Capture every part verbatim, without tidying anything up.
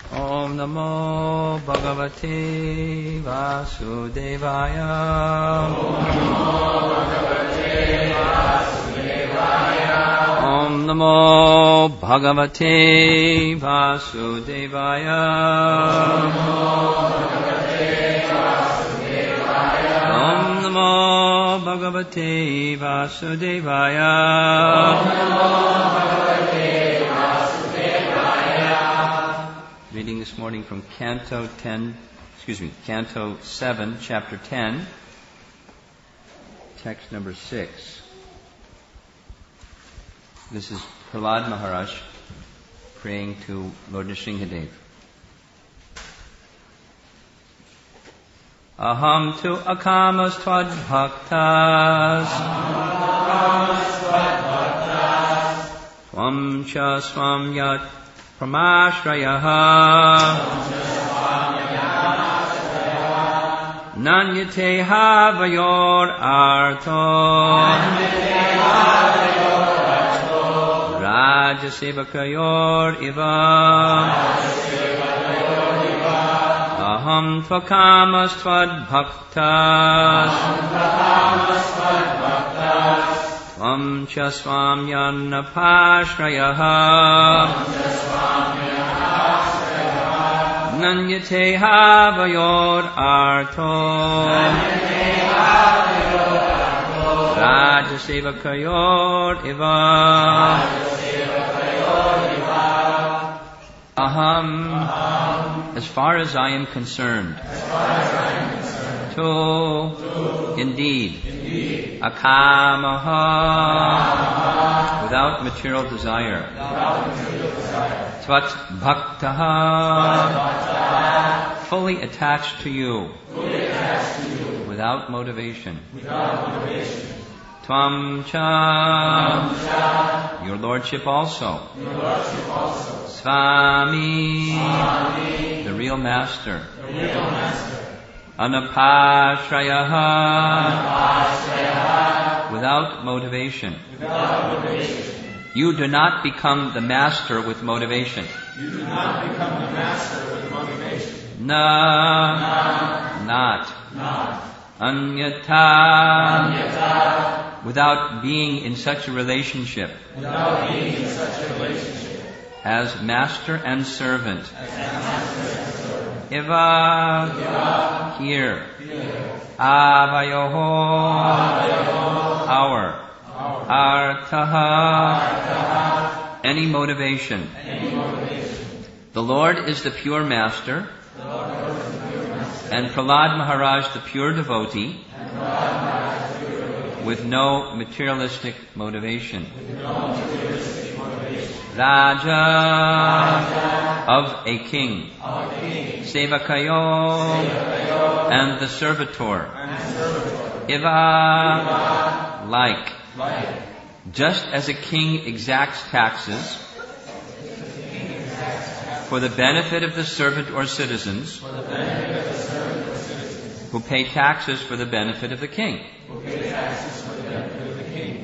Om Namo Bhagavate Vasudevaya. Om Namo Bhagavate Vasudevaya. Om Namo Bhagavate Vasudevaya. Reading this morning from Canto ten, excuse me, Canto seven, Chapter ten, text number six. This is Prahlad Maharaj praying to Lord Nrsimhadev. Aham tu akamas tvad bhaktas, Tvam cha swam yat Pramashrayaha Nanyate havayor arto Rajasevakayor iva Aham tvakamas tvad bhaktas Tvam cha swam yanapashrayaha Nanyate havayor arto Rajasevakayor iva Aham, as far as I am concerned, to, indeed, akamaha, without material desire, tvat bhaktaha, fully attached to you, without motivation, tvam cha, your lordship also, Swami, the real master, Anapashrayaha, without motivation. You do not become the master with motivation. You do not become the master with motivation. Na, Na, not. not. Anyata, Anyata, without being in such a relationship. Without being in such a relationship. As master and servant. As master and servant. Iva, Iva, here. here. Avayoho, Avayoho, our. our. Artaha, Artaha, any motivation. any motivation. The Lord is the pure master. The Lord is the pure master. And Prahlad Maharaj the pure devotee. And Prahlad Maharaj the pure devotee. With no materialistic motivation. With no materialistic motivation. Raja, Raja, of a king. of a king. Sevakayo, Sevakayo, and the servitor. and servitor. Iva, Iva, like. like. Just as a king exacts taxes for the benefit of the servant or citizens, For the benefit of the servant or citizen. who pay taxes for the benefit of the king. Who pay taxes for the benefit of the king.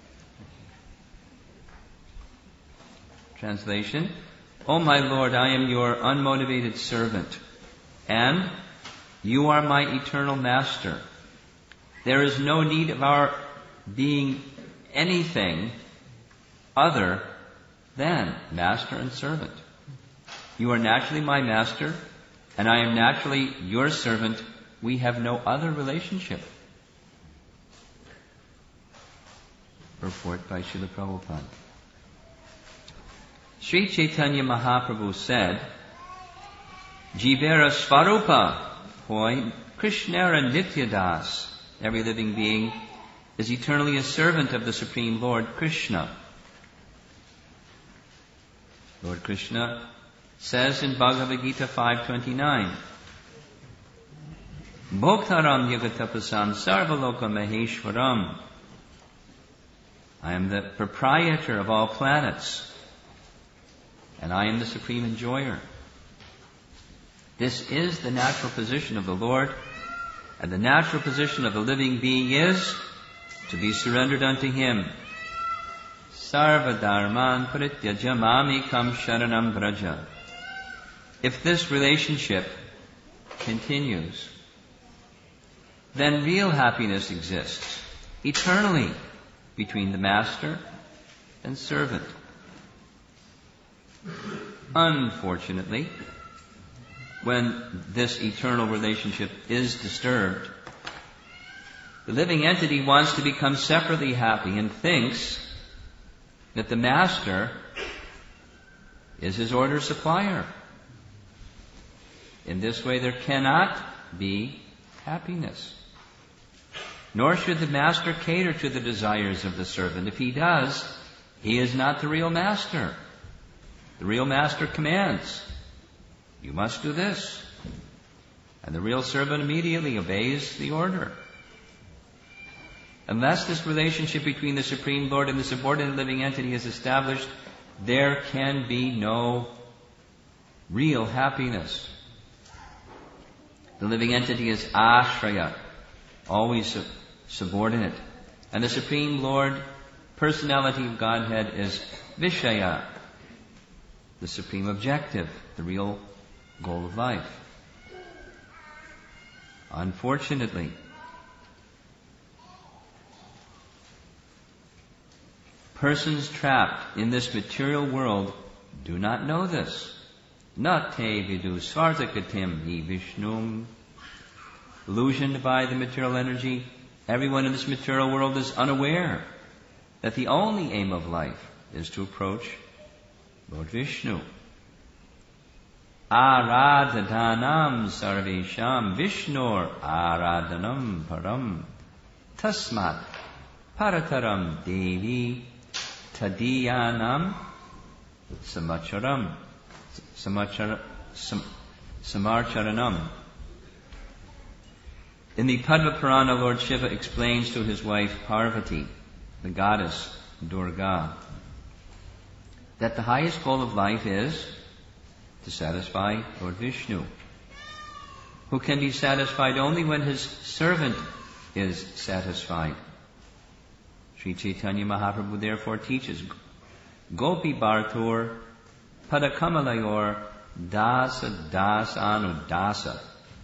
Translation: O my Lord, I am your unmotivated servant, and you are my eternal master. There is no need of our being anything other than master and servant. You are naturally my master, and I am naturally your servant. We have no other relationship. Purport by Srila Prabhupada. Sri Chaitanya Mahaprabhu said, Jivera Svarupa Hoy Krishnara Nityadas. Every living being is eternally a servant of the Supreme Lord Krishna. Lord Krishna says in Bhagavad Gita five twenty-nine, Bhoktaram Yagatapasan Sarvaloka Maheshwaram. I am the proprietor of all planets, and I am the supreme enjoyer. This is the natural position of the Lord, and the natural position of the living being is to be surrendered unto Him. Sarva dharman prityaja mamekam sharanam braja. If this relationship continues, then real happiness exists eternally between the master and servant. Unfortunately, when this eternal relationship is disturbed, the living entity wants to become separately happy and thinks that the master is his order supplier. In this way, there cannot be happiness. Nor should the master cater to the desires of the servant. If he does, he is not the real master. The real master commands, you must do this. And the real servant immediately obeys the order. Unless this relationship between the Supreme Lord and the subordinate living entity is established, there can be no real happiness. The living entity is ashraya, always sub- subordinate. And the Supreme Lord, personality of Godhead, is vishaya, the supreme objective, the real goal of life. Unfortunately, persons trapped in this material world do not know this. Na te vidu svartakatim hi Vishnum. Illusioned by the material energy, everyone in this material world is unaware that the only aim of life is to approach Lord Vishnu. Aradhanam sarvesham Vishnur aradhanam param tasmat parataram devi tadiyanam samacharam samachar, sam, samarcharanam. In the Padma Purana, Lord Shiva explains to his wife Parvati, the goddess Durga, that the highest goal of life is to satisfy Lord Vishnu, who can be satisfied only when his servant is satisfied. Sri Chaitanya Mahaprabhu therefore teaches, Gopi Bhartur Padakamalayur Dasa Dasa Anu Dasa.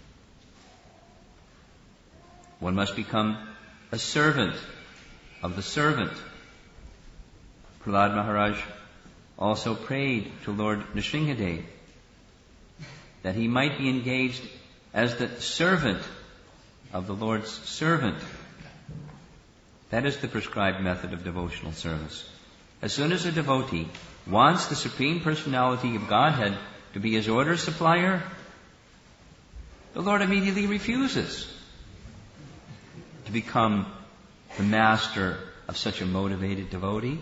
One must become a servant of the servant. Prahlad Maharaj also prayed to Lord Nrsingadev that he might be engaged as the servant of the Lord's servant. That is the prescribed method of devotional service. As soon as a devotee wants the Supreme Personality of Godhead to be his order supplier, the Lord immediately refuses to become the master of such a motivated devotee.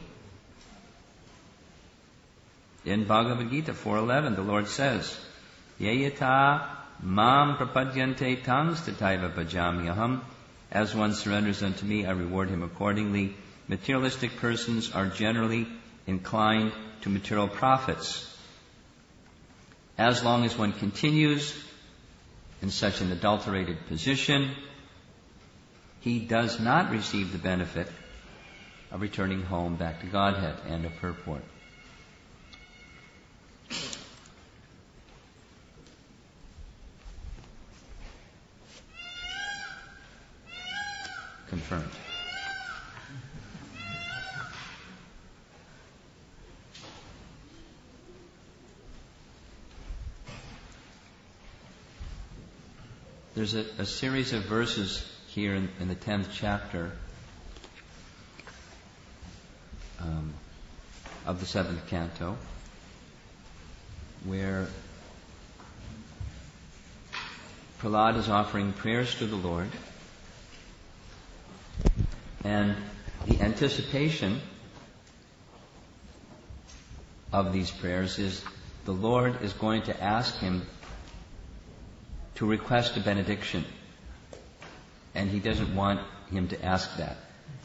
In Bhagavad Gita four eleven, the Lord says, Yayata mam prapadyante tams tataiva bhajamyaham. As one surrenders unto me, I reward him accordingly. Materialistic persons are generally inclined to material profits. As long as one continues in such an adulterated position, he does not receive the benefit of returning home back to Godhead. End of purport. Confirmed. There's a, a series of verses here in, in the tenth chapter um, of the seventh canto, where Prahlad is offering prayers to the Lord, and the anticipation of these prayers is the Lord is going to ask him to request a benediction, and he doesn't want him to ask that.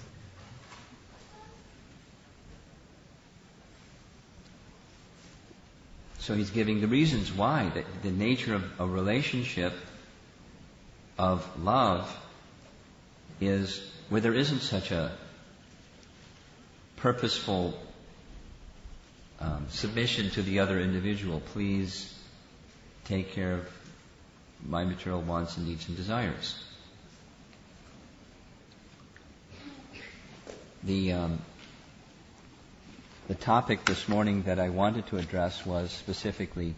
So he's giving the reasons why, that the nature of a relationship of love is where there isn't such a purposeful um, submission to the other individual. Please take care of my material wants and needs and desires. The um, the topic this morning that I wanted to address was specifically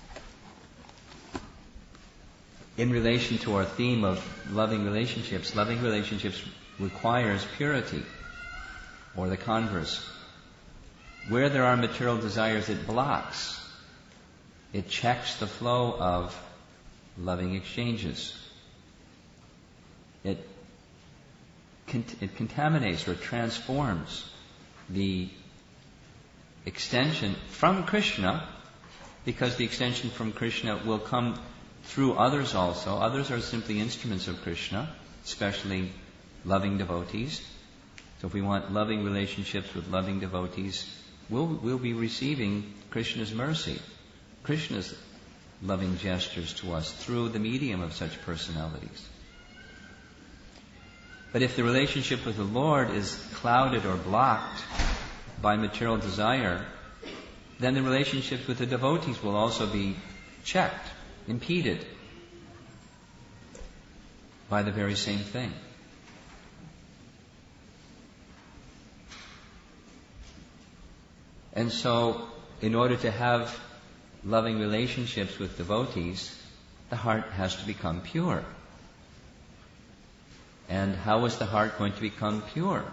in relation to our theme of loving relationships. Loving relationships requires purity, or the converse. Where there are material desires, it blocks. It checks the flow of loving exchanges. It it contaminates or transforms the extension from Krishna, because the extension from Krishna will come through others also. Others are simply instruments of Krishna, especially loving devotees. So if we want loving relationships with loving devotees, we'll, we'll be receiving Krishna's mercy, Krishna's loving gestures to us through the medium of such personalities. But if the relationship with the Lord is clouded or blocked by material desire, then the relationships with the devotees will also be checked, impeded by the very same thing. And so, in order to have loving relationships with devotees, the heart has to become pure. And how is the heart going to become pure?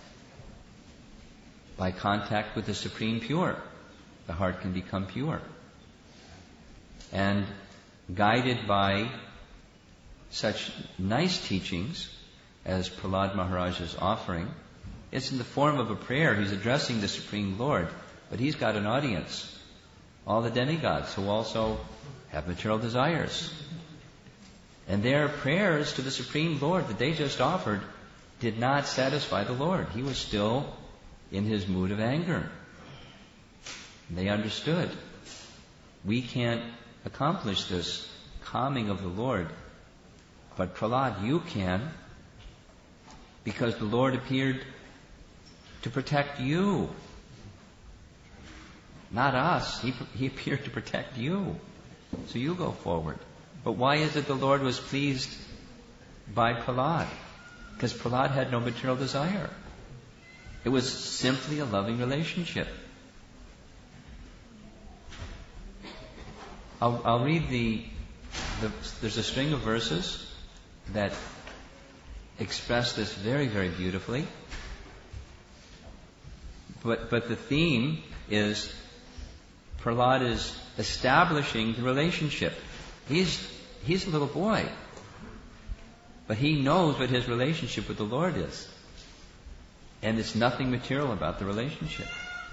By contact with the Supreme Pure, the heart can become pure. And guided by such nice teachings as Prahlad Maharaj is offering, it's in the form of a prayer. He's addressing the Supreme Lord, but he's got an audience, all the demigods who also have material desires. And their prayers to the Supreme Lord that they just offered did not satisfy the Lord. He was still in his mood of anger. And they understood. We can't accomplish this calming of the Lord, but Prahlad, you can, because the Lord appeared to protect you, not us. He, he appeared to protect you. So you go forward. But why is it the Lord was pleased by Prahlad? Because Prahlad had no material desire. It was simply a loving relationship. I'll, I'll read the, the... There's a string of verses that express this very, very beautifully. But, but the theme is Prahlad is establishing the relationship. He's, he's a little boy, but he knows what his relationship with the Lord is. And it's nothing material about the relationship.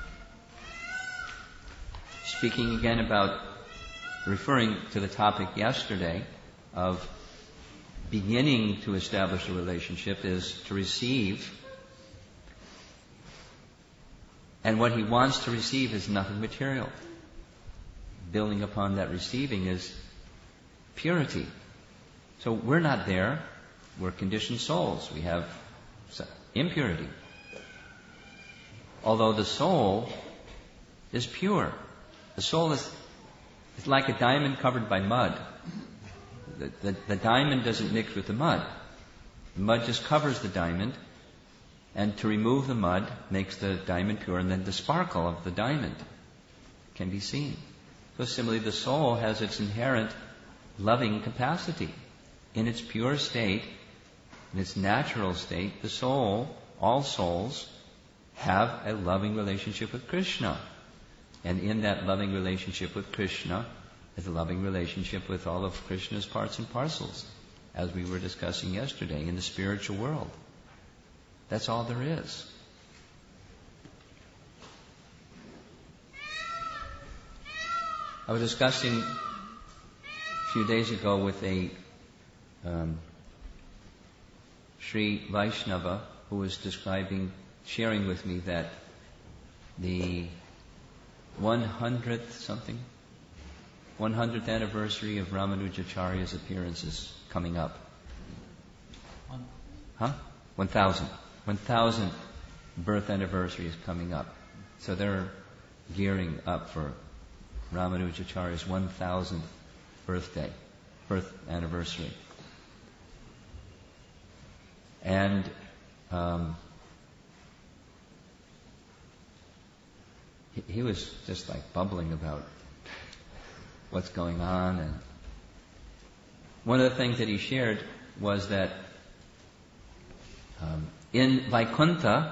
Speaking again about, referring to the topic yesterday of beginning to establish a relationship is to receive. And what he wants to receive is nothing material. Building upon that receiving is purity. So we're not there. We're conditioned souls. We have impurity. Although the soul is pure. The soul is, is like a diamond covered by mud. The, the, the diamond doesn't mix with the mud. The mud just covers the diamond, and to remove the mud makes the diamond pure, and then the sparkle of the diamond can be seen. So similarly, the soul has its inherent loving capacity. In its pure state, in its natural state, the soul, all souls, have a loving relationship with Krishna. And in that loving relationship with Krishna is a loving relationship with all of Krishna's parts and parcels, as we were discussing yesterday in the spiritual world. That's all there is. I was discussing a few days ago with a um, Sri Vaishnava who was describing, sharing with me that the one hundredth something, one hundredth anniversary of Ramanujacharya's appearance is coming up. Huh? One thousand. One thousandth birth anniversary is coming up. So they're gearing up for Ramanujacharya's one thousandth birthday, birth anniversary. And um, he, he was just like bubbling about what's going on. And one of the things that he shared was that um, in Vaikuntha,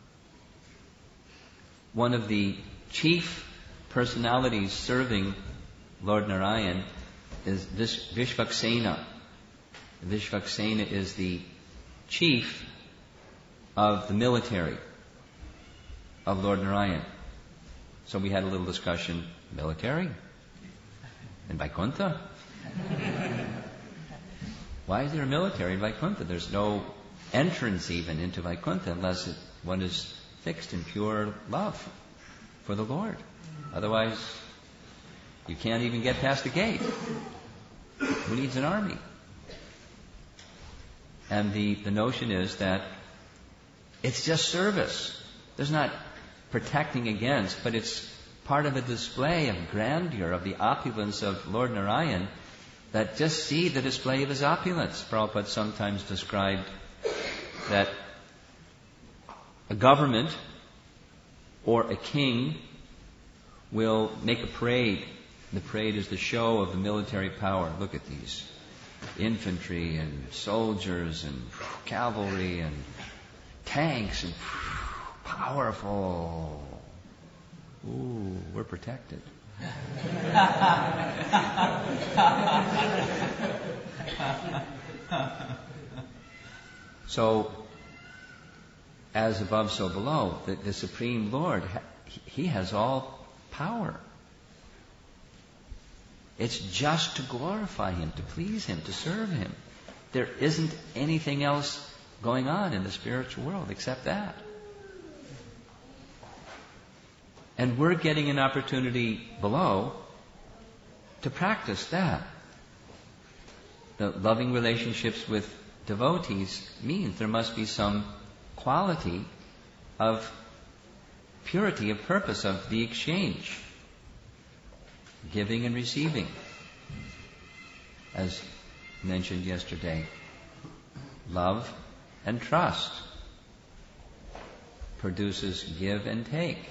one of the chief personalities serving Lord Narayan is Vish- Vishvaksena. Vishvaksena is the chief of the military of Lord Narayan. So we had a little discussion, military? In Vaikuntha? Why is there a military in Vaikuntha? There's no entrance even into Vaikuntha unless it, one is fixed in pure love for the Lord. Otherwise, you can't even get past the gate. Who needs an army? And the, the notion is that it's just service. There's not protecting against, but it's part of a display of grandeur, of the opulence of Lord Narayan, that just see the display of his opulence. Prabhupada sometimes described that a government or a king will make a parade. The parade is the show of the military power. Look at these infantry and soldiers and cavalry and tanks and powerful. Ooh, we're protected. So, as above, so below, the, the Supreme Lord, He has all power. It's just to glorify Him, to please Him, to serve Him. There isn't anything else going on in the spiritual world except that. And we're getting an opportunity below to practice that. The loving relationships with devotees means there must be some quality of purity of purpose of the exchange, giving and receiving. As mentioned yesterday, love and trust produces give and take.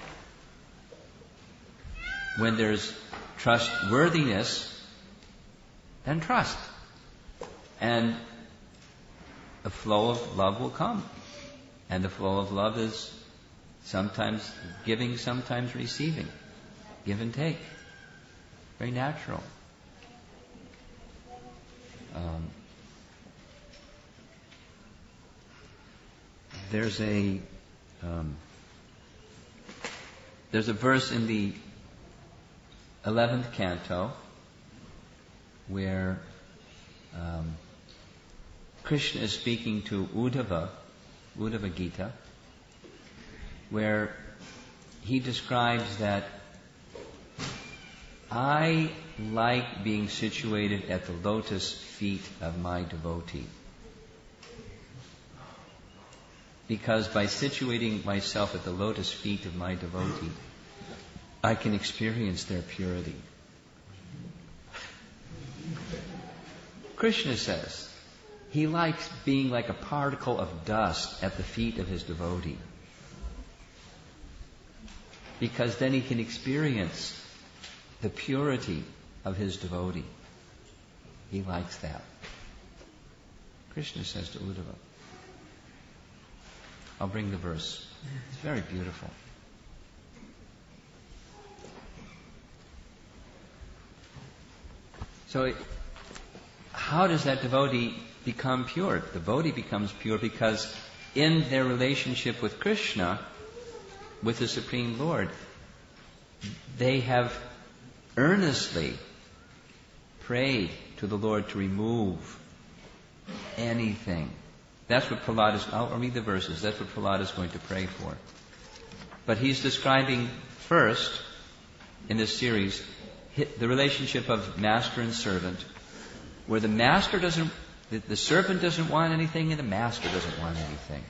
When there's trustworthiness, then trust. And a flow of love will come. And the flow of love is sometimes giving, sometimes receiving. Give and take. Very natural. Um, there's a um, there's a verse in the eleventh canto where um, Krishna is speaking to Uddhava, Uddhava Gita, where he describes that I like being situated at the lotus feet of my devotee. Because by situating myself at the lotus feet of my devotee, I can experience their purity. Krishna says he likes being like a particle of dust at the feet of his devotee. Because then he can experience the purity of his devotee. He likes that. Krishna says to Uddhava. I'll bring the verse. It's very beautiful. So, it, how does that devotee become pure? The devotee becomes pure because in their relationship with Krishna, with the Supreme Lord, they have earnestly prayed to the Lord to remove anything. That's what Prahlad is, I'll read the verses, that's what Prahlad is going to pray for. But he's describing first, in this series, the relationship of master and servant, where the master doesn't, the, the servant doesn't want anything and the master doesn't want anything.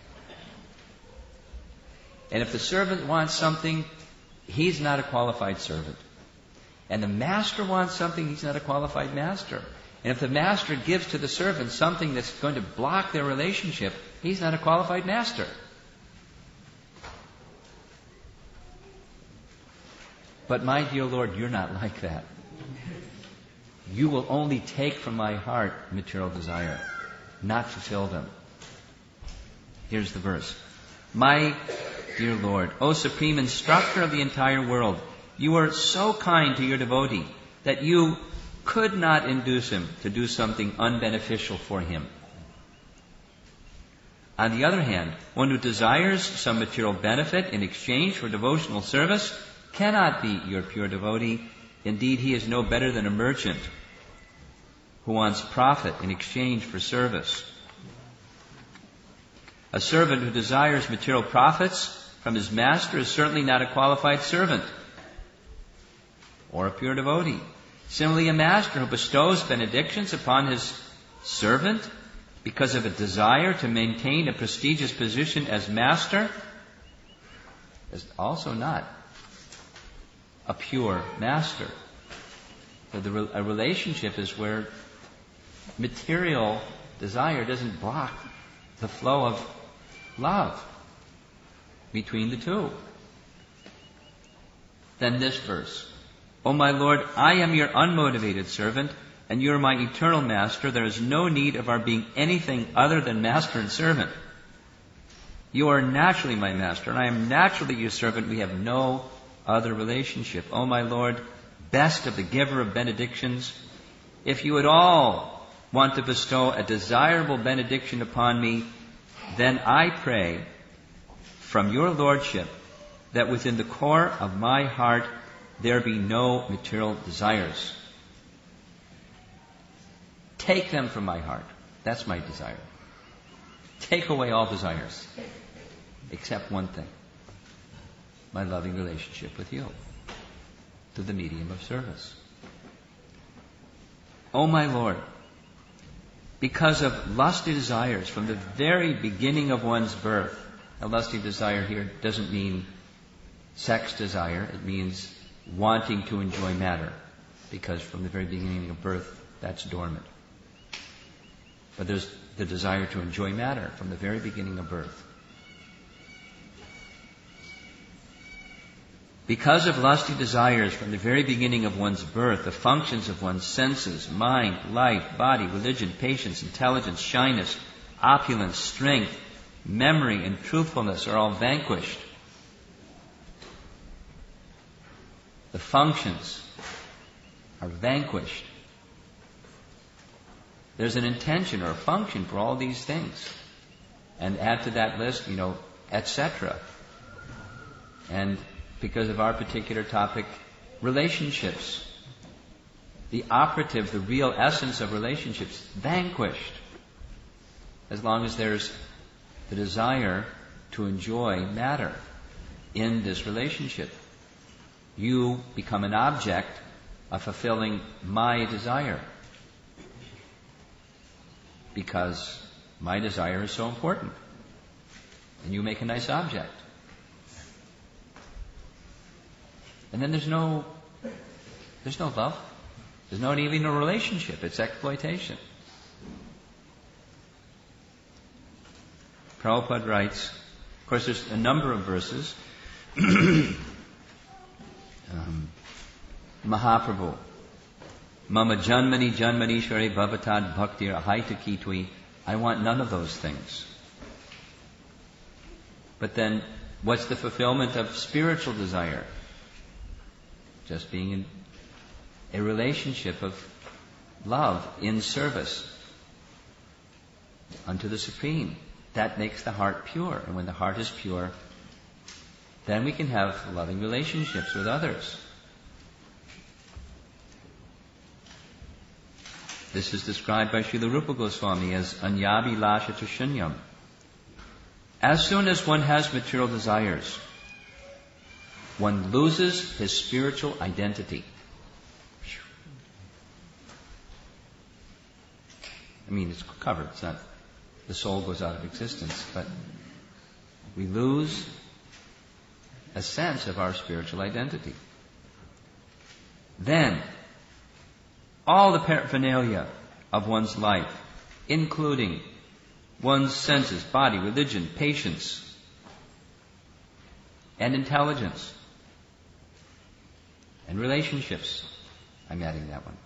And if the servant wants something, he's not a qualified servant. And the master wants something, he's not a qualified master. And if the master gives to the servant something that's going to block their relationship, he's not a qualified master. But my dear Lord, you're not like that. You will only take from my heart material desire, not fulfill them. Here's the verse. My dear Lord, O supreme instructor of the entire world, you are so kind to your devotee that you could not induce him to do something unbeneficial for him. On the other hand, one who desires some material benefit in exchange for devotional service cannot be your pure devotee. Indeed, he is no better than a merchant who wants profit in exchange for service. A servant who desires material profits from his master is certainly not a qualified servant or a pure devotee. Similarly, a master who bestows benedictions upon his servant because of a desire to maintain a prestigious position as master is also not a pure master. So the, a relationship is where material desire doesn't block the flow of love between the two. Then this verse. O my Lord, I am your unmotivated servant, and you are my eternal master. There is no need of our being anything other than master and servant. You are naturally my master, and I am naturally your servant. We have no other relationship. O my Lord, best of the giver of benedictions, if you at all want to bestow a desirable benediction upon me, then I pray from your lordship that within the core of my heart there be no material desires. Take them from my heart. That's my desire. Take away all desires, except one thing, my loving relationship with you, through the medium of service. O my Lord, because of lusty desires from the very beginning of one's birth, a lusty desire here doesn't mean sex desire, it means wanting to enjoy matter, because from the very beginning of birth, that's dormant. But there's the desire to enjoy matter from the very beginning of birth. Because of lusty desires from the very beginning of one's birth, the functions of one's senses, mind, life, body, religion, patience, intelligence, shyness, opulence, strength, memory, and truthfulness are all vanquished. The functions are vanquished. There's an intention or a function for all these things. And add to that list, you know, et cetera. And because of our particular topic, relationships. The operative, the real essence of relationships, vanquished. As long as there's the desire to enjoy matter in this relationship. You become an object of fulfilling my desire. Because my desire is so important. And you make a nice object. And then there's no, there's no love. There's not even a relationship. It's exploitation. Prabhupada writes, of course there's a number of verses. um, Mahaprabhu, Mama Janmani Janmanishwari Bhavatad Bhaktir Ahaita Kitui. I want none of those things. But then, what's the fulfillment of spiritual desire? Just being in a relationship of love in service unto the Supreme. That makes the heart pure. And when the heart is pure, then we can have loving relationships with others. This is described by Srila Rupa Goswami as Anyabi Lashata Shunyam. As soon as one has material desires, one loses his spiritual identity. I mean, it's covered. It's not the soul goes out of existence, but we lose a sense of our spiritual identity. Then, all the paraphernalia of one's life, including one's senses, body, religion, patience, and intelligence, and relationships, I'm adding that one,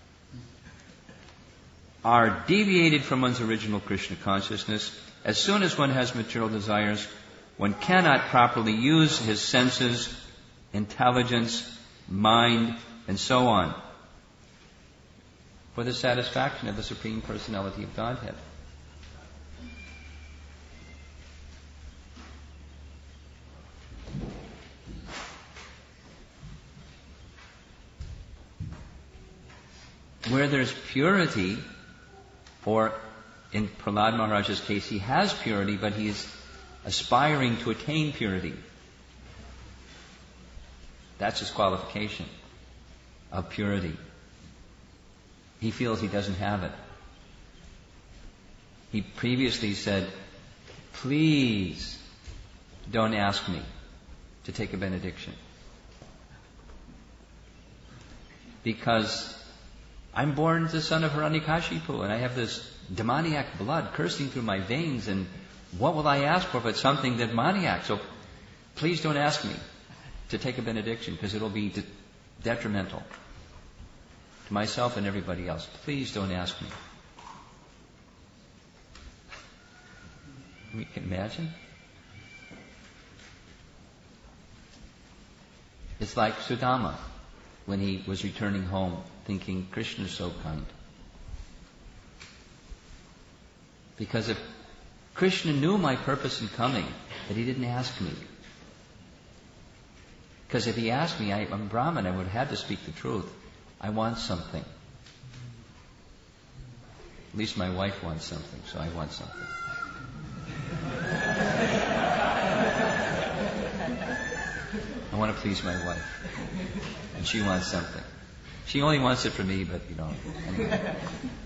are deviated from one's original Krishna consciousness. As soon as one has material desires, one cannot properly use his senses, intelligence, mind, and so on for the satisfaction of the Supreme Personality of Godhead. Where there's purity, or in Prahlad Maharaj's case, he has purity, but he is aspiring to attain purity. That's his qualification of purity. He feels he doesn't have it. He previously said, please don't ask me to take a benediction, because I'm born the son of Hiranyakashipu, and I have this demoniac blood coursing through my veins, and what will I ask for but something demoniac? So please don't ask me to take a benediction, because it'll be de- detrimental to myself and everybody else. Please don't ask me. You can imagine? It's like Sudama when he was returning home, thinking, Krishna is so kind. Because if Krishna knew my purpose in coming, that he didn't ask me. Because if he asked me, I, I'm Brahmin, I would have had to speak the truth. I want something. At least my wife wants something, so I want something. I want to please my wife. And she wants something. She only wants it for me, but you know, anyway.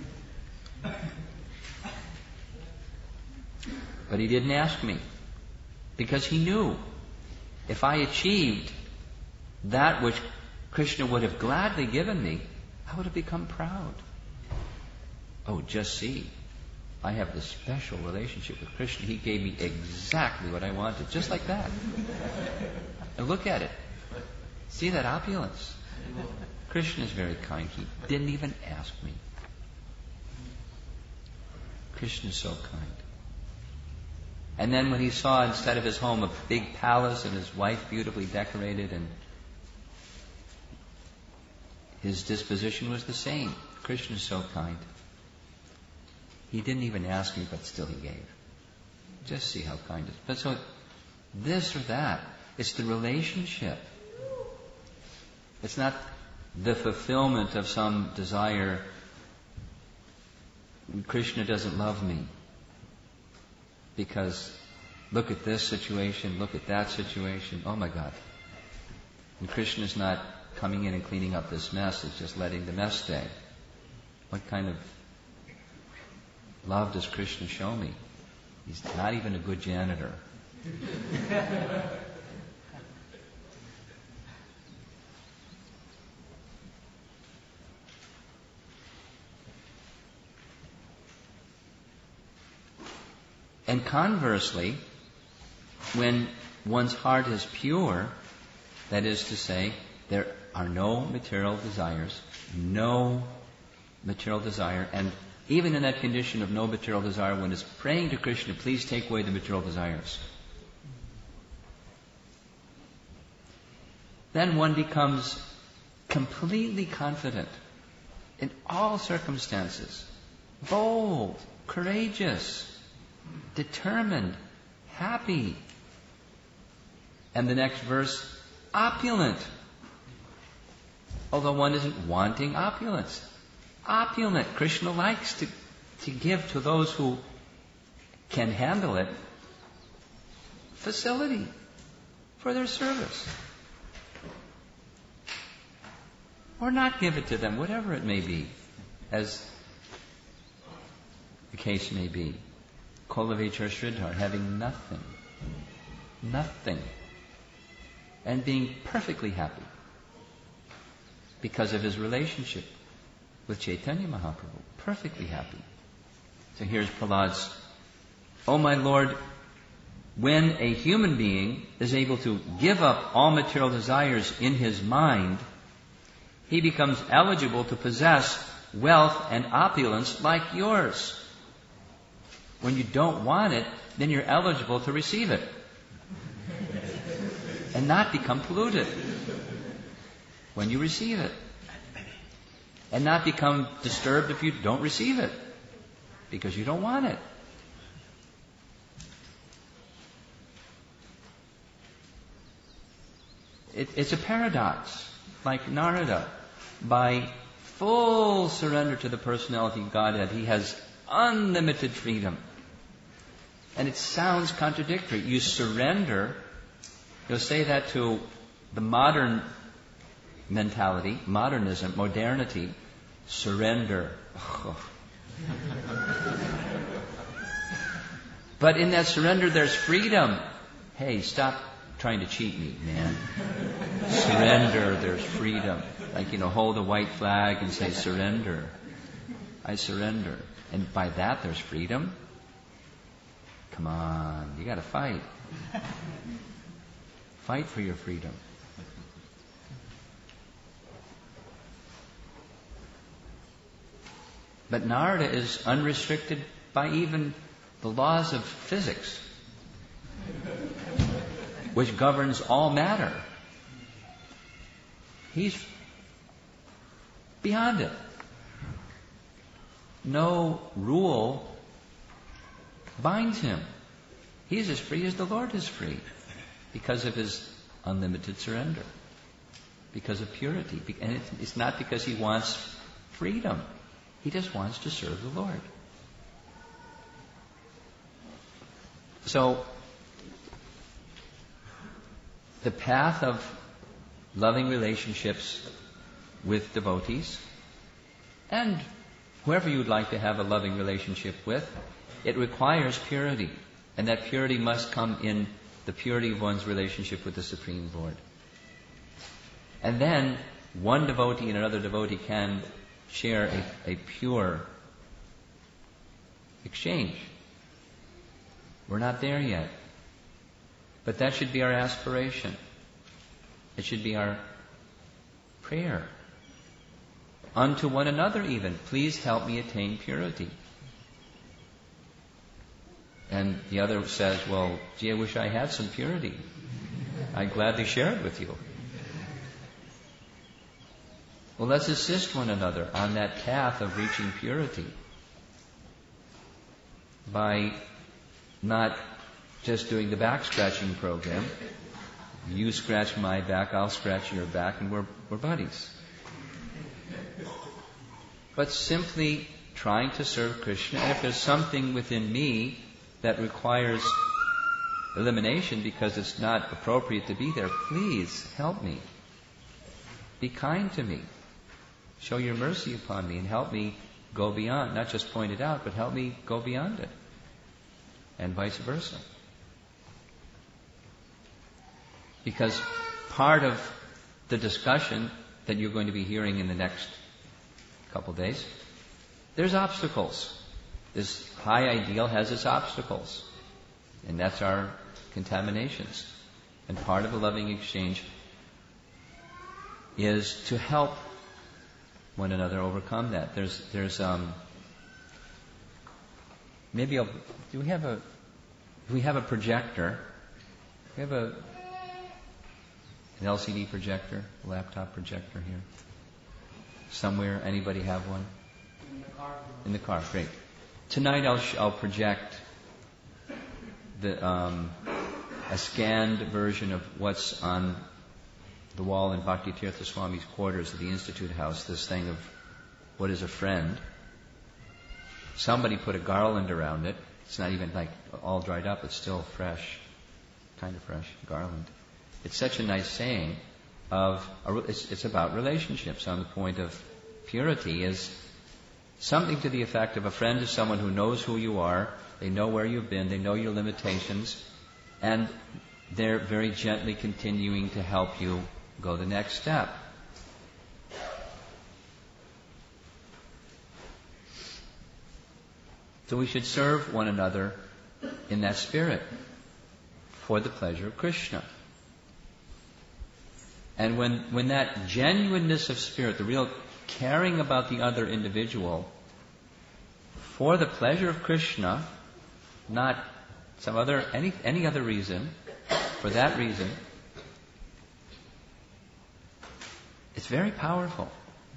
But he didn't ask me, because he knew if I achieved that which Krishna would have gladly given me, I would have become proud. Oh, just see, I have this special relationship with Krishna. He gave me exactly what I wanted, just like that. And look at it. See that opulence? Krishna is very kind. He didn't even ask me. Krishna is so kind. And then when he saw, instead of his home, a big palace and his wife beautifully decorated, and his disposition was the same. Krishna is so kind. He didn't even ask me, but still he gave. Just see how kind it is. But so, this or that, it's the relationship. It's not the fulfillment of some desire. Krishna doesn't love me because look at this situation, look at that situation. Oh my God. And Krishna is not coming in and cleaning up this mess. It's just letting the mess stay. What kind of love does Krishna show me? He's not even a good janitor. And conversely, when one's heart is pure, that is to say, there are no material desires, no material desire, and even in that condition of no material desire, one is praying to Krishna, please take away the material desires. Then one becomes completely confident in all circumstances, bold, courageous, determined, happy. And the next verse, opulent. Although one isn't wanting opulence. Opulent. Krishna likes to, to give to those who can handle it facility for their service. Or not give it to them, whatever it may be, as the case may be. Kulavechar Sridhar, having nothing, nothing, and being perfectly happy. because of his relationship with Chaitanya Mahaprabhu. Perfectly happy. So here's Prahlad's, "O my Lord, when a human being is able to give up all material desires in his mind, he becomes eligible to possess wealth and opulence like yours. When you don't want it, then you're eligible to receive it and not become polluted when you receive it, and not become disturbed if you don't receive it because you don't want it." It, it's a paradox, like Narada. By full surrender to the personality of Godhead, he has unlimited freedom. And it sounds contradictory. You surrender, you'll say that to the modern mentality, modernism, modernity, surrender. But in that surrender, there's freedom. Hey, stop trying to cheat me, man. Surrender, there's freedom. Like, you know, hold a white flag and say, surrender. I surrender. And by that, there's freedom? Come on, you gotta fight. Fight for your freedom. But Narada is unrestricted by even the laws of physics, which governs all matter. He's beyond it. No rule binds him. He's as free as the Lord is free because of his unlimited surrender, because of purity. And it's not because he wants freedom. He just wants to serve the Lord. So, the path of loving relationships with devotees, and whoever you'd like to have a loving relationship with, it requires purity. And that purity must come in the purity of one's relationship with the Supreme Lord. And then one devotee and another devotee can share a, a pure exchange. We're not there yet. But that should be our aspiration. It should be our prayer. Unto one another even. Please help me attain purity. And the other says, well, gee, I wish I had some purity. I'd gladly share it with you. Well, let's assist one another on that path of reaching purity by not just doing the back scratching program. You scratch my back, I'll scratch your back, and we're, we're buddies. But simply trying to serve Krishna, and if there's something within me that requires elimination because it's not appropriate to be there, please help me. Be kind to me. Show your mercy upon me and help me go beyond. Not just point it out, but help me go beyond it. And vice versa. Because part of the discussion that you're going to be hearing in the next couple days, there's obstacles. This high ideal has its obstacles. And that's our contaminations. And part of a loving exchange is to help one another overcome that. There's, there's, um, maybe I'll, do we have a, do we have a projector? We have a, an L C D projector, a laptop projector here? Somewhere, anybody have one? In the car. In the car, great. Tonight I'll, sh- I'll project the, um, a scanned version of what's on the wall in Bhakti Tirtha Swami's quarters at the Institute House, this thing of what is a friend. Somebody put a garland around it. It's not even like all dried up, it's still fresh, kind of fresh garland. It's such a nice saying of, it's, it's about relationships on the point of purity is something to the effect of a friend is someone who knows who you are, they know where you've been, they know your limitations, and they're very gently continuing to help you go the next step. So we should serve one another in that spirit for the pleasure of Krishna. And when, when that genuineness of spirit, the real caring about the other individual for the pleasure of Krishna, not some other, any, any other reason, for that reason, it's very powerful.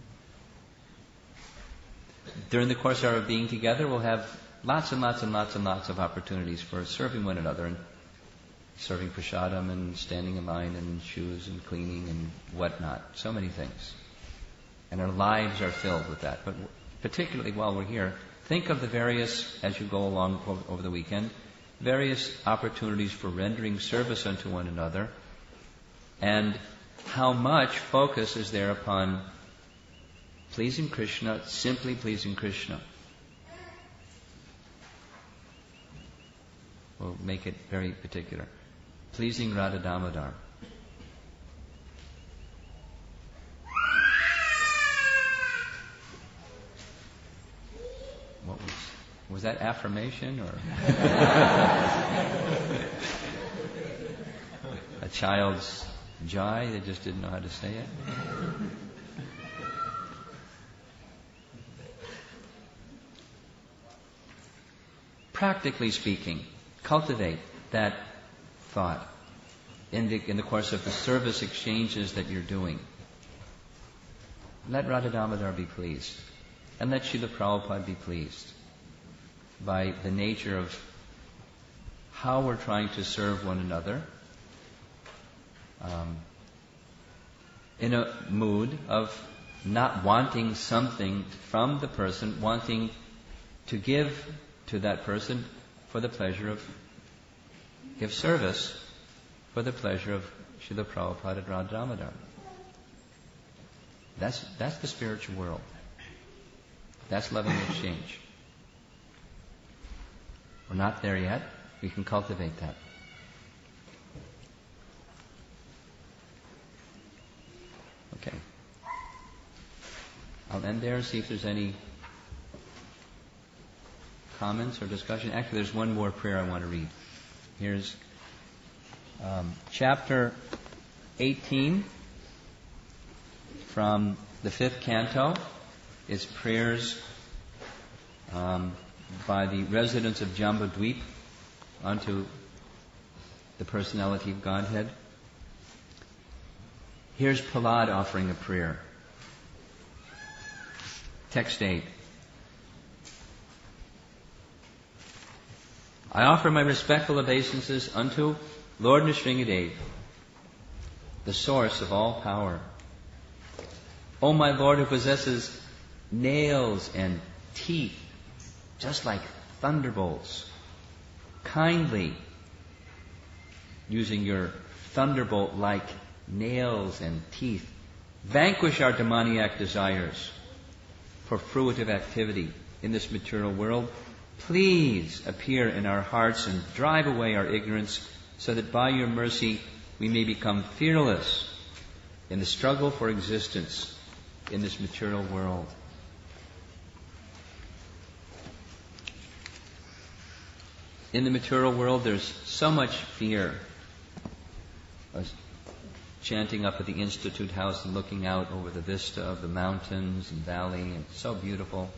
During the course of our being together, we'll have lots and lots and lots and lots of opportunities for serving one another and serving prasadam and standing in line and shoes and cleaning and whatnot. So many things. And our lives are filled with that. But particularly while we're here, think of the various, as you go along over the weekend, various opportunities for rendering service unto one another, and how much focus is there upon pleasing Krishna, simply pleasing Krishna. We'll make it very particular. Pleasing Radha Damodar. What was, was that affirmation or a child's joy? They just didn't know how to say it. Practically speaking, cultivate that thought in the, in the course of the service exchanges that you're doing. Let Radha Damodar be pleased. And let Srila Prabhupada be pleased by the nature of how we're trying to serve one another um, in a mood of not wanting something from the person, wanting to give to that person for the pleasure of, give service for the pleasure of Srila Prabhupada and Radha Damodar. That's, that's the spiritual world. That's loving exchange. We're not there yet. We can cultivate that. Okay. I'll end there and see if there's any comments or discussion. Actually, there's one more prayer I want to read. Here's um, chapter eighteen from the fifth canto. It's prayers um, by the residents of Jambudvip unto the personality of Godhead. Here's Prahlad offering a prayer. Text eight. I offer my respectful obeisances unto Lord Nrsingadev, the source of all power. O my Lord, who possesses nails and teeth, just like thunderbolts, kindly, using your thunderbolt-like nails and teeth, vanquish our demoniac desires for fruitive activity in this material world. Please appear in our hearts and drive away our ignorance, so that by your mercy we may become fearless in the struggle for existence in this material world. In the material world, there's so much fear. I was chanting up at the Institute House and looking out over the vista of the mountains and valley, and it's so beautiful.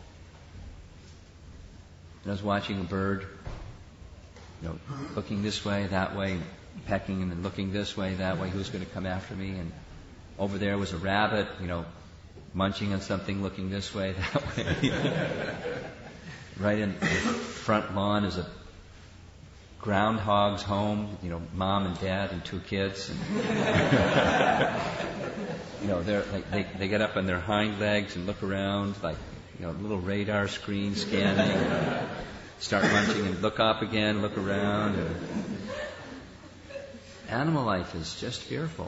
And I was watching a bird, you know, looking this way, that way, pecking, and then looking this way, that way. Who's going to come after me? And over there was a rabbit, you know, munching on something, looking this way, that way. Right in the front lawn is a groundhog's home, you know, mom and dad and two kids. And you know, they're like they they get up on their hind legs and look around like, you know, little radar screen scanning. And start munching and look up again, look around. And animal life is just fearful,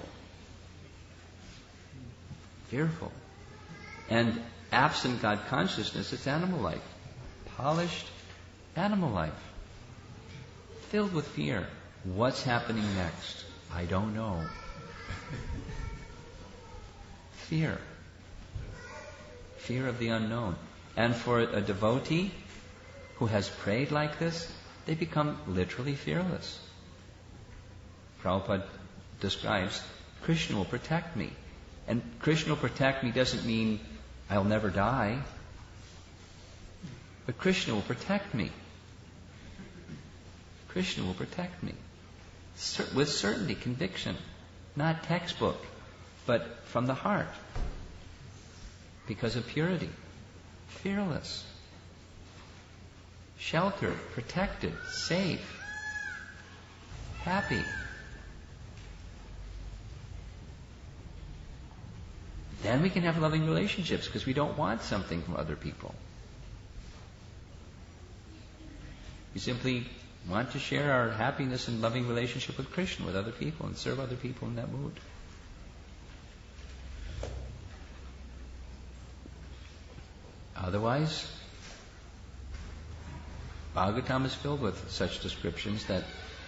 fearful, and absent God consciousness, it's animal life, polished animal life. Filled with fear. What's happening next? I don't know. Fear. Fear of the unknown. And for a devotee, who has prayed like this, they become literally fearless. Prabhupada describes, Krishna will protect me. And Krishna will protect me doesn't mean I'll never die. But Krishna will protect me. Krishna will protect me. With certainty, conviction. Not textbook, but from the heart. Because of purity. Fearless. Sheltered, protected, safe. Happy. Then we can have loving relationships because we don't want something from other people. We simply want to share our happiness and loving relationship with Krishna, with other people, and serve other people in that mood. Otherwise, Bhagavatam is filled with such descriptions that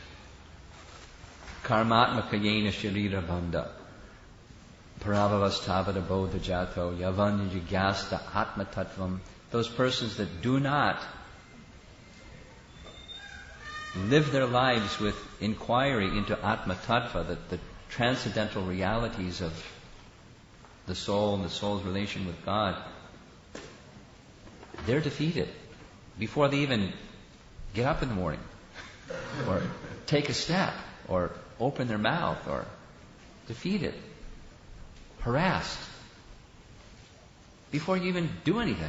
karmatmaka yena sharira bandha paravavastavada bodha jato yavan jigyasta atma tattvam. Those persons that do not live their lives with inquiry into atma tattva, the, the transcendental realities of the soul and the soul's relation with God, they're defeated before they even get up in the morning or take a step or open their mouth, or defeated, harassed before you even do anything.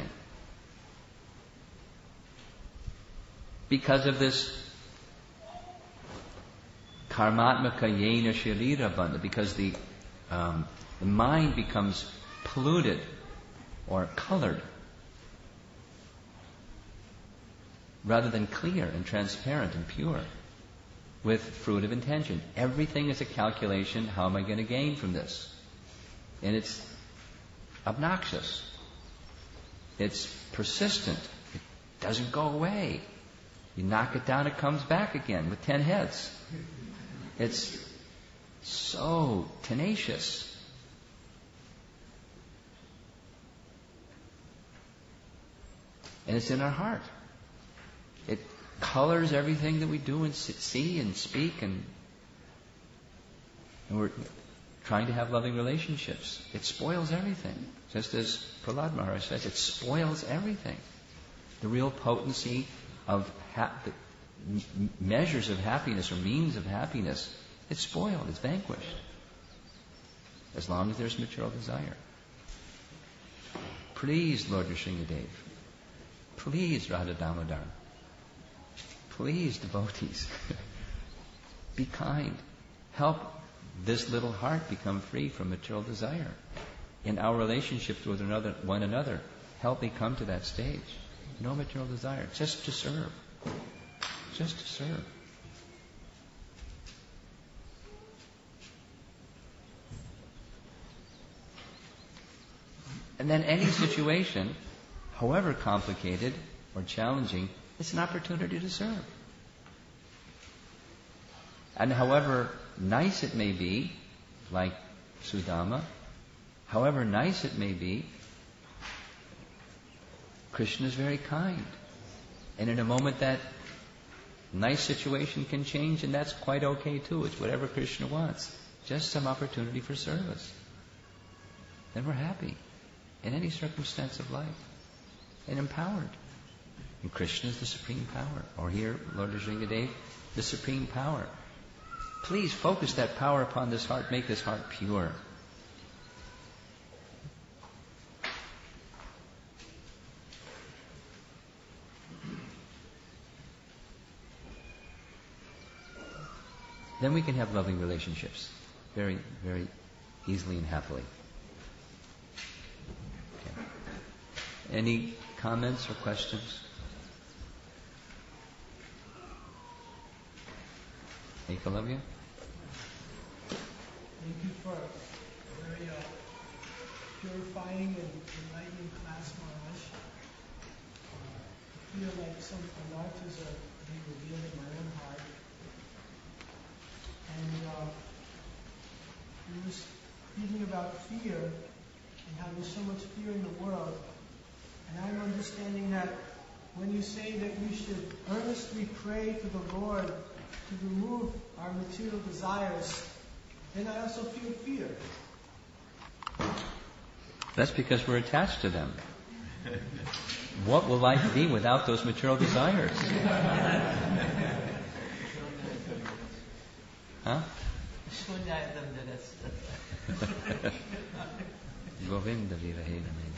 Because of this karmatmaka yena sharira bandha, because the, um, the mind becomes polluted or colored rather than clear and transparent and pure with fruit of intention. Everything is a calculation. How am I going to gain from this? And it's obnoxious. It's persistent. It doesn't go away. You knock it down, it comes back again with ten heads. It's so tenacious. And it's in our heart. It colors everything that we do and see and speak, and, and we're trying to have loving relationships. It spoils everything. Just as Prahlad Maharaj says, it spoils everything. The real potency of ha- the m- measures of happiness or means of happiness, it's spoiled, it's vanquished. As long as there's material desire. Please, Lord Nrsingadev. Please, Radha Damodar. Please, devotees. Be kind. Help this little heart become free from material desire. In our relationships with another, one another, help me come to that stage. No material desire. Just to serve. Just to serve. And then any situation, however complicated or challenging, it's an opportunity to serve. And however nice it may be, like Sudama, however nice it may be, Krishna is very kind. And in a moment that nice situation can change, and that's quite okay too. It's whatever Krishna wants. Just some opportunity for service. Then we're happy in any circumstance of life and empowered. And Krishna is the supreme power. Or here, Lord Nrsingadev, the supreme power. Please focus that power upon this heart. Make this heart pure. Then we can have loving relationships. Very, very easily and happily. Okay. Any comments or questions? Ekalavya? Thank you for a very uh, purifying and enlightening class, Maharaj. Uh, I feel like some anarthas are being revealed in my own heart. And uh, we were speaking about fear and how there's so much fear in the world. And I'm understanding that when you say that we should earnestly pray to the Lord to remove our material desires, then I also feel fear. That's because we're attached to them. What will life be without those material desires? Huh? Govinda Virahename.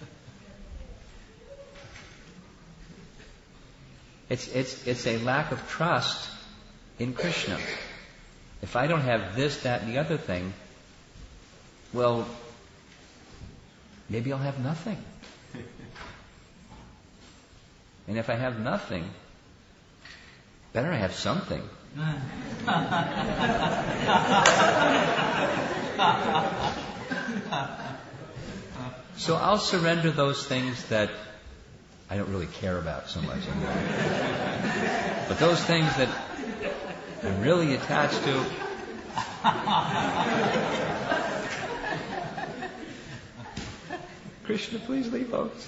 It's, it's, it's a lack of trust in Krishna. If I don't have this, that, and the other thing, well, maybe I'll have nothing. And if I have nothing, better I have something. So I'll surrender those things that I don't really care about so much anymore. But those things that I'm really attached to, Krishna, please leave those.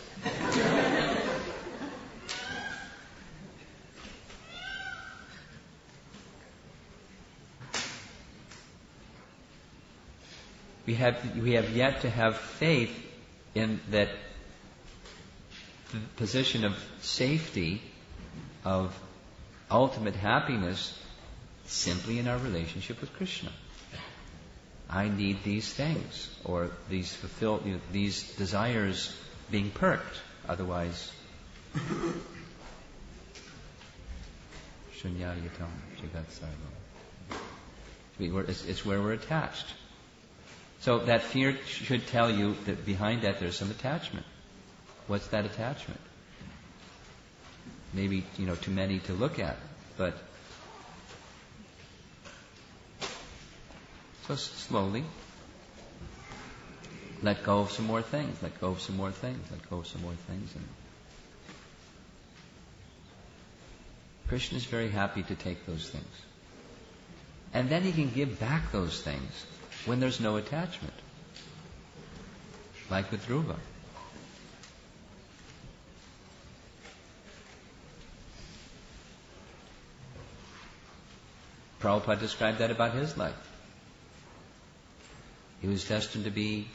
We have, we have yet to have faith in that position of safety, of ultimate happiness, simply in our relationship with Krishna. I need these things, or these fulfill, you know, these desires being perked. Otherwise, Shunyayatam Jagatsarvam. It's, it's where we're attached. So that fear should tell you that behind that there's some attachment. What's that attachment? Maybe, you know, too many to look at, but so slowly let go of some more things, let go of some more things, let go of some more things. And Krishna is very happy to take those things. And then he can give back those things when there's no attachment. Like with Dhruva. Prabhupada described that about his life. He was destined to be,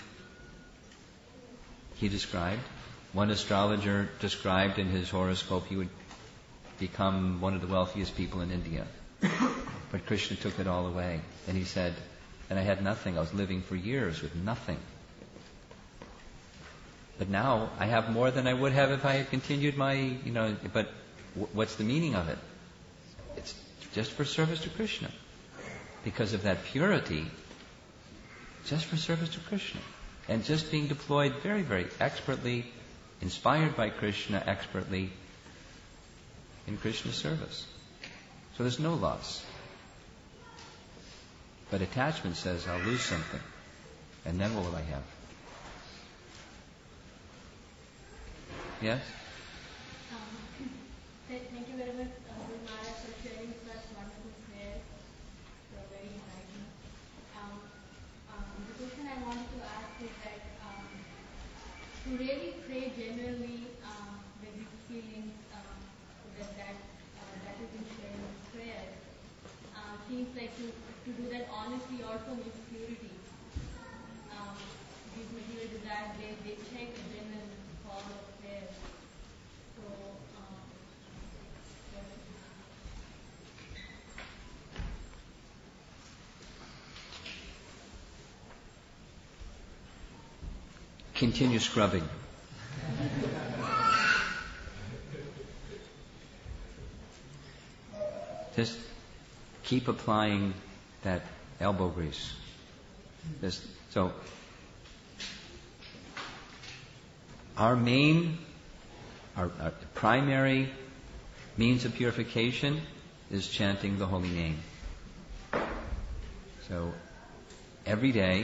he described, one astrologer described in his horoscope he would become one of the wealthiest people in India. But Krishna took it all away. And he said, and I had nothing. I was living for years with nothing. But now I have more than I would have if I had continued my, you know, but w- what's the meaning of it? It's just for service to Krishna. Because of that purity, just for service to Krishna. And just being deployed very, very expertly, inspired by Krishna expertly in Krishna's service. So there's no loss. But attachment says, I'll lose something. And then what will I have? Yes? Um, thank you very much, uh, Guru Maharaj, for sharing such wonderful prayers. They're very enlightening. Um, um, the question I wanted to ask is that um, to really pray genuinely um, with these feelings um, that that, uh, that is in sharing with prayers, uh, seems like to, to do that honestly also means purity. Um, these material desires, they, they check the genuine call of prayer. So, um, Continue scrubbing. Just keep applying that elbow grease. Just, so, our main, our, our primary means of purification is chanting the holy name. So, every day,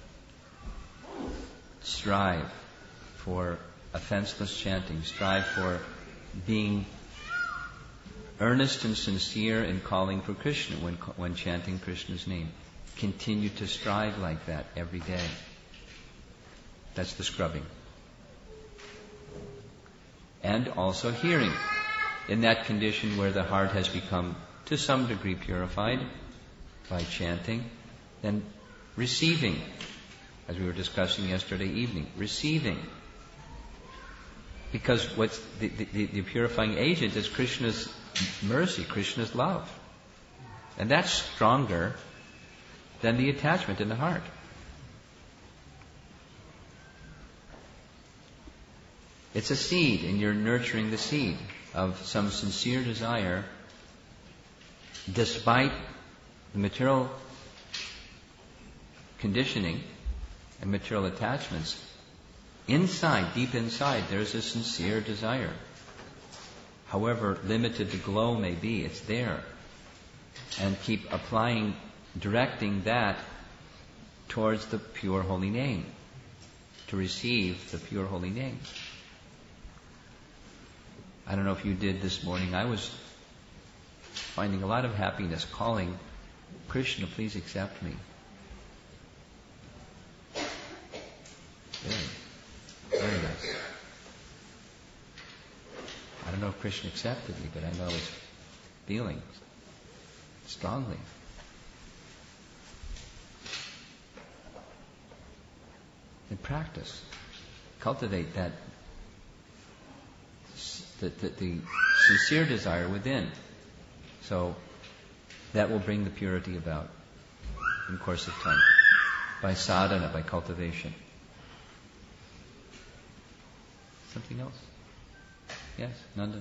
strive for offenseless chanting. Strive for being earnest and sincere in calling for Krishna when, when chanting Krishna's name. Continue to strive like that every day. That's the scrubbing. and also hearing. In that condition where the heart has become to some degree purified by chanting, then receiving, as we were discussing yesterday evening, receiving. Because what's the, the, the purifying agent is Krishna's mercy, Krishna's love. And that's stronger than the attachment in the heart. It's a seed, and you're nurturing the seed of some sincere desire, despite the material conditioning and material attachments. Inside, deep inside, there's a sincere desire. However limited the glow may be, it's there. And keep applying, directing that towards the pure holy name, to receive the pure holy name. I don't know if you did this morning. I was finding a lot of happiness calling, Krishna, please accept me. Very, very nice. I don't know if Krishna accepted me, but I know his feelings strongly. And practice. Cultivate that the, the, the sincere desire within. So that will bring the purity about in course of time. By sadhana, by cultivation. Something else? Yes, Nanda?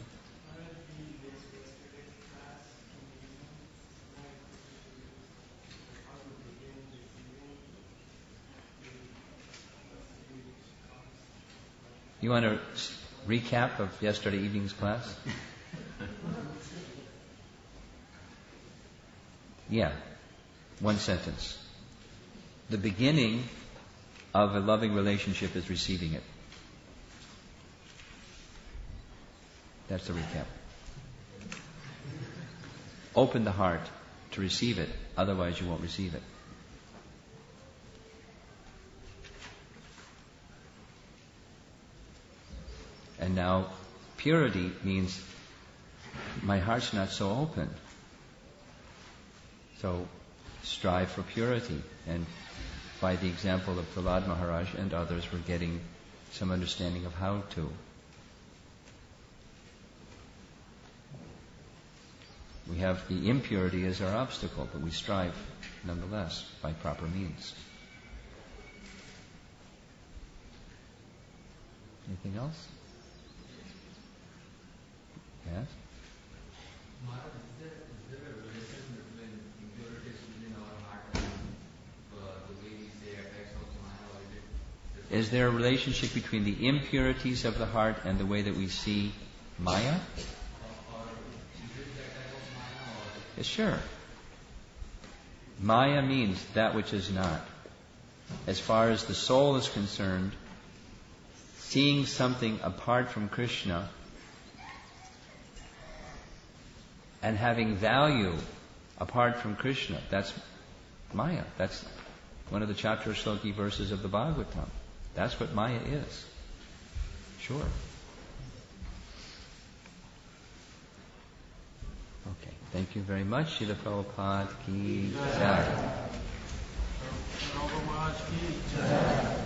You want a recap of yesterday evening's class? Yeah, one sentence. The beginning of a loving relationship is receiving it. That's the recap. Open the heart to receive it, otherwise you won't receive it. And now, purity means my heart's not so open. So, strive for purity. And by the example of Prahlad Maharaj and others, we're getting some understanding of how to. We have the impurity as our obstacle, but we strive nonetheless by proper means. Anything else? Yes? Maharaj, is there, is there a relation between impurities within our heart and uh, the way we say attacks of Maya, or is it? Is there a relationship between the impurities of the heart and the way that we see Maya? Yes, sure. Maya means that which is not. As far as the soul is concerned, seeing something apart from Krishna and having value apart from Krishna, that's Maya. That's one of the Chatra Shloki verses of the Bhagavatam. That's what Maya is. Sure. Okay. Thank you very much. Srila Prabhupada ki jai.